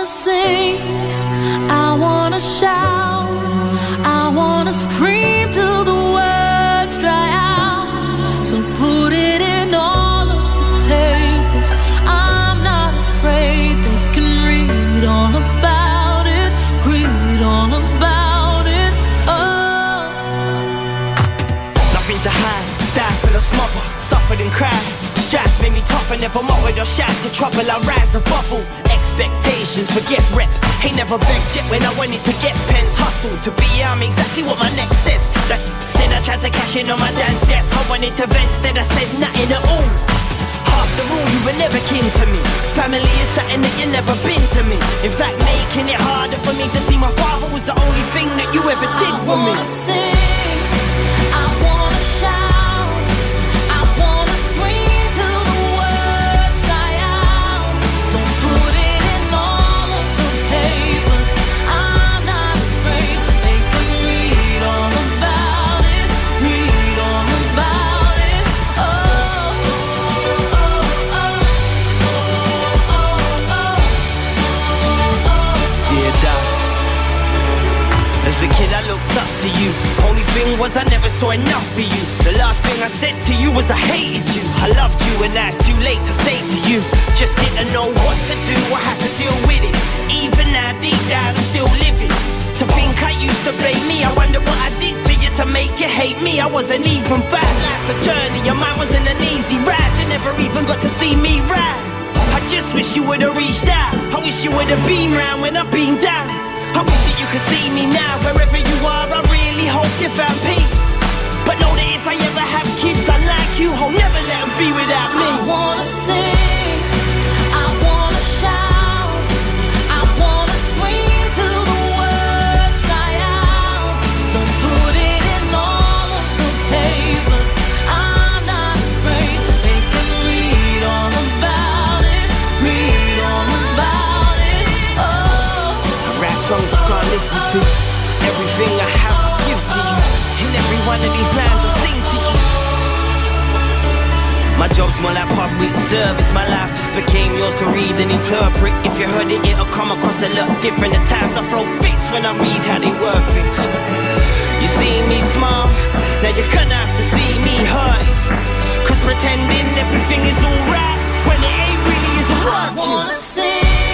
sing, I wanna shout, I wanna scream till the words dry out. So put it in all of the papers. I'm not afraid, they can read all about it, read all about it. Oh, nothing to hide, stifle or smother, suffered and cried. Strife made me tougher, never mocked or shout to trouble. I rise and bubble. Expectations, forget rep. Ain't never begged yet when I wanted to get pens. Hustle to be I'm exactly what my neck says. That said I tried to cash in on my dad's death. I wanted to vent, instead I said nothing at all. After all, you were never kin to me. Family is something that you never been to me. In fact, making it harder for me to see my father was the only thing that you ever did for me. I wanna sing, I wanna shout. As a kid I looked up to you. Only thing was I never saw enough for you. The last thing I said to you was I hated you. I loved you and now it's too late to say to you. Just didn't know what to do, I had to deal with it. Even now deep down I'm still living. To think I used to blame me, I wonder what I did to you to make you hate me. I wasn't even bad, life's a journey, your mind wasn't an easy ride. You never even got to see me ride. I just wish you would've reached out. I wish you would've been round when I've been down. I wish that you could see me now. Wherever you are, I really hope you found peace. But know that if I ever have kids, I like you, I'll never let them be without me. I wanna sing, I wanna shout, I wanna scream till the words dry out. So put it in all of the papers. I'm not afraid, they can read all about it, read all about it. Oh, I rap songs I can't listen to. Everything I have I give to you. In every one of these lines I sing to you. My job's more like public service. My life just became yours to read and interpret. If you heard it, it'll come across a lot different. At times I throw fits when I read how they work things. You see me smile, now you're gonna have to see me hurt. Cause pretending everything is alright when it ain't really isn't working. I wanna sing,